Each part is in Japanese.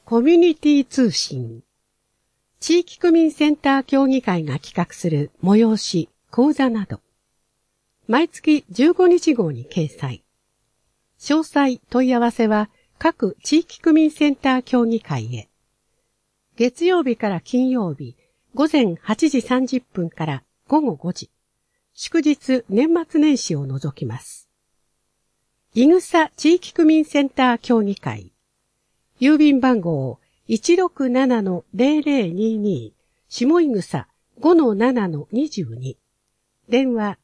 コミュニティ通信。地域区民センター協議会が企画する催し、講座など。毎月15日号に掲載。詳細問い合わせは各地域区民センター協議会へ。月曜日から金曜日、午前8時30分から午後5時。祝日年末年始を除きます。いぐさ地域区民センター協議会。郵便番号 167-0022 下いぐさ 5-7-22 電話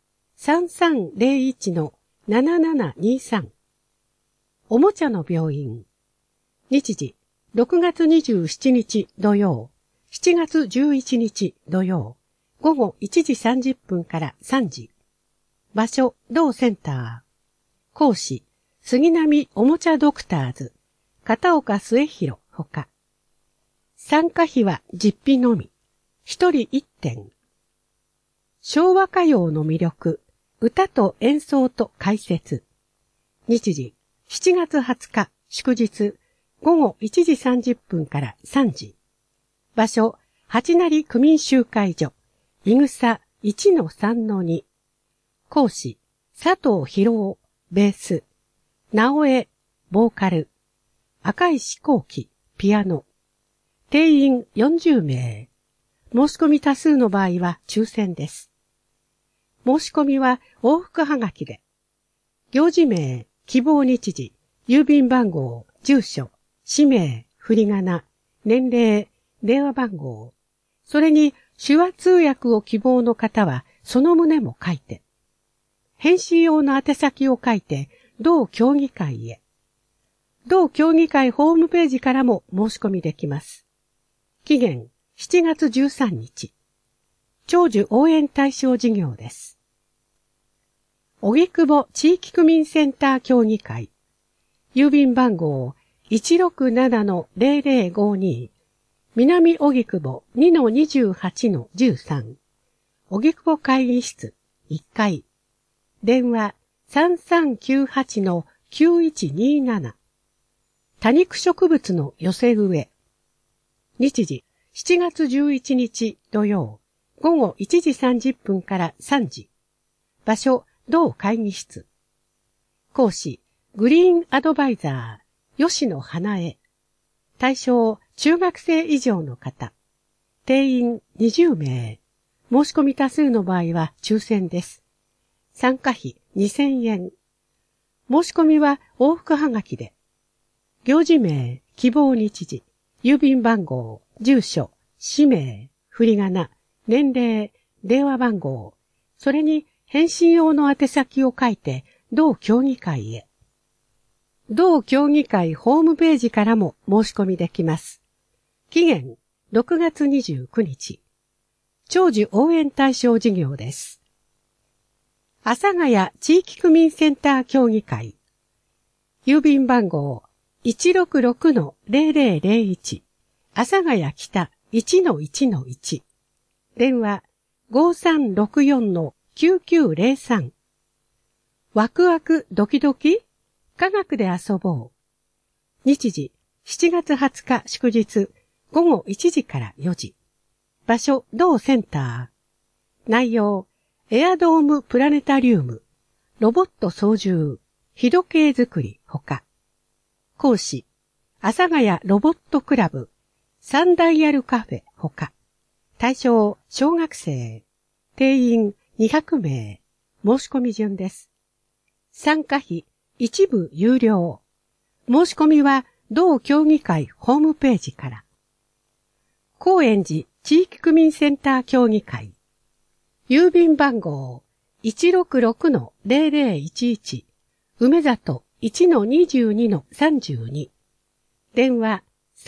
3301-7723 おもちゃの病院日時6月27日土曜7月11日土曜午後1時30分から3時場所同センター講師杉並おもちゃドクターズ片岡末広ほか。参加費は実費のみ。一人一点。昭和歌謡の魅力、歌と演奏と解説。日時、7月20日、祝日、午後1時30分から3時。場所、八成区民集会所、いぐさ 1-3-2。講師、佐藤博夫、ベース。直江、ボーカル。赤石幸喜、ピアノ。定員40名。申し込み多数の場合は抽選です。申し込みは往復はがきで。行事名、希望日時、郵便番号、住所、氏名、振り仮名、年齢、電話番号。それに手話通訳を希望の方はその旨も書いて。返信用の宛先を書いて、同協議会へ。同協議会ホームページからも申し込みできます。期限7月13日。長寿応援対象事業です。荻窪地域区民センター協議会。郵便番号 167-0052 南荻窪 2-28-13 荻窪会議室1階電話 3398-9127多肉植物の寄せ植え。日時、7月11日土曜、午後1時30分から3時。場所、同会議室。講師、グリーンアドバイザー、吉野花江。対象、中学生以上の方。定員20名。申し込み多数の場合は抽選です。参加費2000円。申し込みは往復はがきで。行事名、希望日時、郵便番号、住所、氏名、振り仮名、年齢、電話番号、それに返信用の宛先を書いて、同協議会へ。同協議会ホームページからも申し込みできます。期限、6月29日。長寿応援対象事業です。阿佐ヶ谷地域区民センター協議会。郵便番号、166-0001 阿佐ヶ谷北 1-1-1 電話 5364-9903 ワクワクドキドキ科学で遊ぼう日時7月20日祝日午後1時から4時場所同センター内容エアドームプラネタリウムロボット操縦日時計作りほか講師、阿佐ヶ谷ロボットクラブ、サンダイヤルカフェほか。対象、小学生。定員200名。申し込み順です。参加費、一部有料。申し込みは、同協議会ホームページから。高円寺地域区民センター協議会。郵便番号、166-0011 梅里1-22-32電話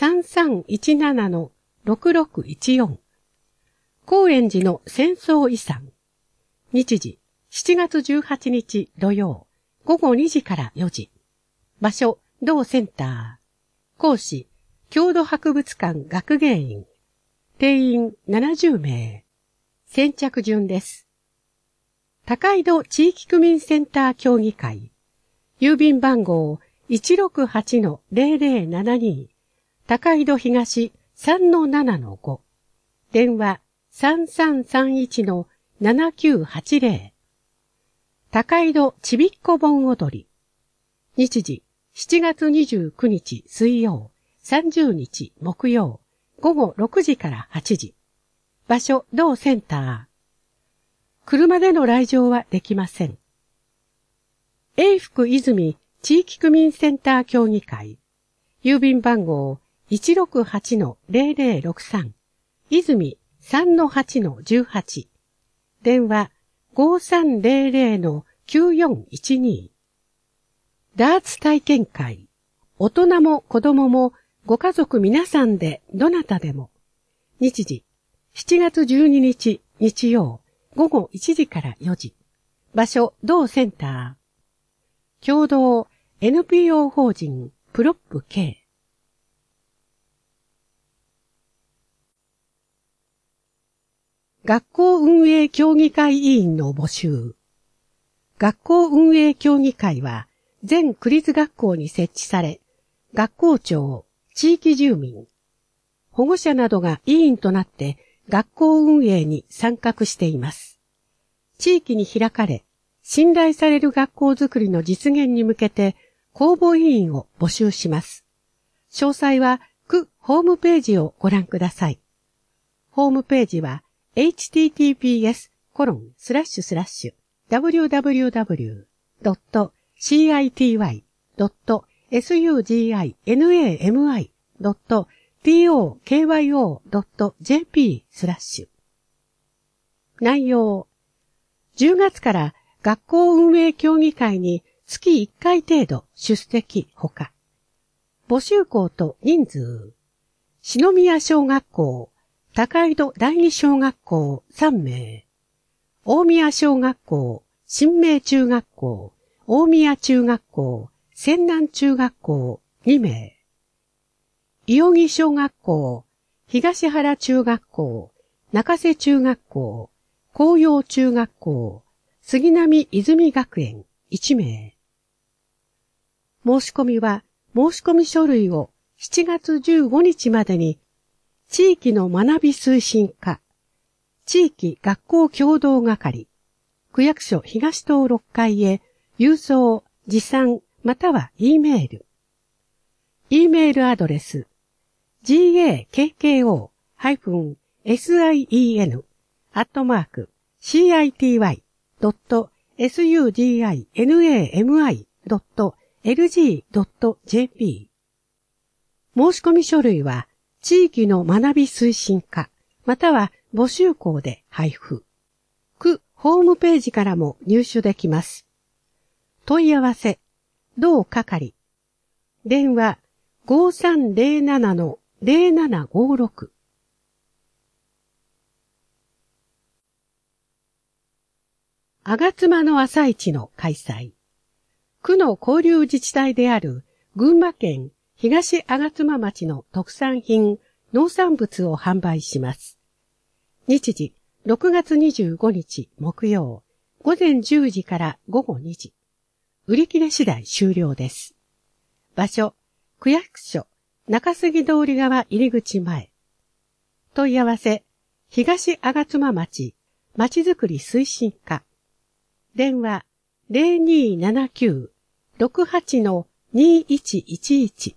3317-6614 高円寺の戦争遺産日時7月18日土曜午後2時から4時場所同センター講師郷土博物館学芸員定員70名先着順です高井戸地域区民センター協議会郵便番号 168-0072 高井戸東 3-7-5。電話 3331-7980。高井戸ちびっこ盆踊り。日時7月29日水曜、30日木曜、午後6時から8時。場所同センター。車での来場はできません。永福泉地域区民センター協議会。郵便番号 168-0063。泉 3-8-18。電話 5300-9412。ダーツ体験会。大人も子供もご家族皆さんでどなたでも。日時7月12日日曜午後1時から4時。場所同センター。共同 NPO 法人プロップ K。学校運営協議会委員の募集。学校運営協議会は全区立学校に設置され、学校長、地域住民、保護者などが委員となって学校運営に参画しています。地域に開かれ、信頼される学校づくりの実現に向けて公募委員を募集します。詳細は区ホームページをご覧ください。ホームページは https://www.city.suginami.tokyo.jp/ 内容。10月から学校運営協議会に月1回程度出席ほか。募集校と人数。篠宮小学校、高井戸第二小学校3名。大宮小学校、新明中学校、大宮中学校、仙南中学校2名。伊予木小学校、東原中学校、中瀬中学校、紅葉中学校、杉並泉学園1名。申し込みは申し込み書類を7月15日までに地域の学び推進課、地域学校協同係、区役所東棟6階へ郵送、持参または E メール。E メールアドレス gakko-sin.city.suginami.lg.jp 申し込み書類は地域の学び推進課または募集校で配布。区ホームページからも入手できます。問い合わせ、同係。電話 5307-0756。吾妻の朝市の開催。区の交流自治体である群馬県東吾妻町の特産品、農産物を販売します。日時、6月25日木曜、午前10時から午後2時。売り切れ次第終了です。場所、区役所、中杉通り側入口前。問い合わせ、東吾妻町、まちづくり推進課。電話、0279-68-2111。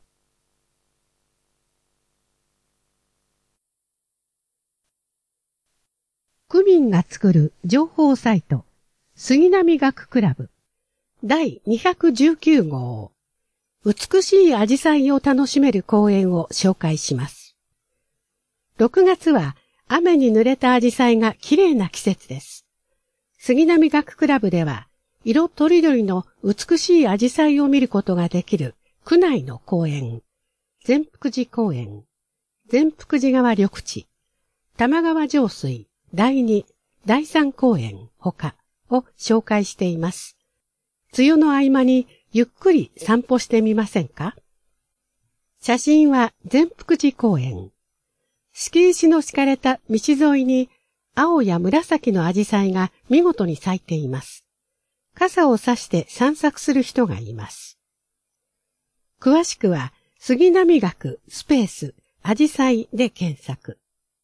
区民が作る情報サイト、杉並学クラブ、第219号。美しいアジサイを楽しめる公園を紹介します。6月は雨に濡れたアジサイが綺麗な季節です。杉並学クラブでは、色とりどりの美しいアジサイを見ることができる区内の公園、善福寺公園、善福寺川緑地、玉川上水、第2、第3公園ほかを紹介しています。梅雨の合間にゆっくり散歩してみませんか？写真は善福寺公園。敷石の敷かれた道沿いに青や紫のアジサイが見事に咲いています。傘を差して散策する人がいます。詳しくは杉並学スペースアジサイで検索。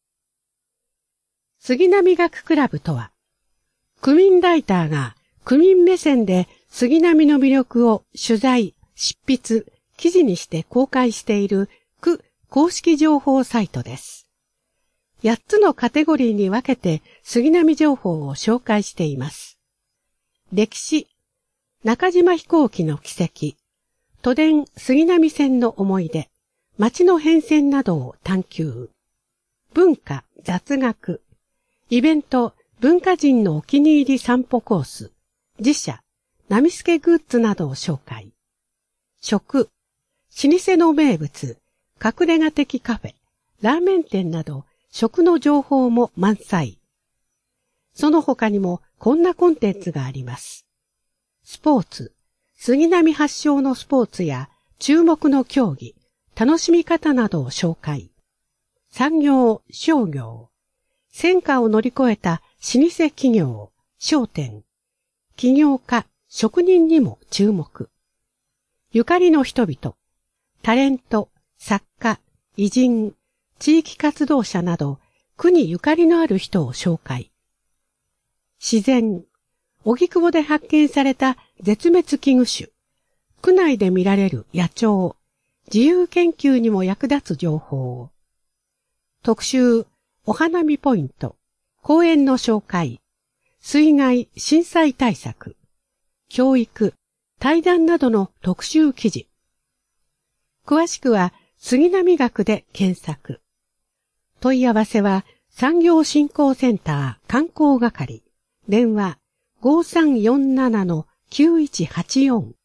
杉並学クラブとは、区民ライターが区民目線で杉並の魅力を取材、執筆、記事にして公開している区公式情報サイトです。8つのカテゴリーに分けて杉並情報を紹介しています。歴史、中島飛行機の軌跡、都電杉並線の思い出、街の変遷などを探求。文化、雑学、イベント、文化人のお気に入り散歩コース、自社、波助グッズなどを紹介。食、老舗の名物、隠れ家的カフェ、ラーメン店など食の情報も満載。その他にもこんなコンテンツがあります。スポーツ、杉並発祥のスポーツや注目の競技、楽しみ方などを紹介。産業、商業、戦火を乗り越えた老舗企業、商店、起業家、職人にも注目。ゆかりの人々、タレント、作家、偉人、地域活動者など、区にゆかりのある人を紹介。自然、荻窪で発見された絶滅危惧種、区内で見られる野鳥、自由研究にも役立つ情報。特集、お花見ポイント、公園の紹介、水害、震災対策、教育、対談などの特集記事。詳しくは杉並学で検索。問い合わせは産業振興センター観光係、電話 5347-9184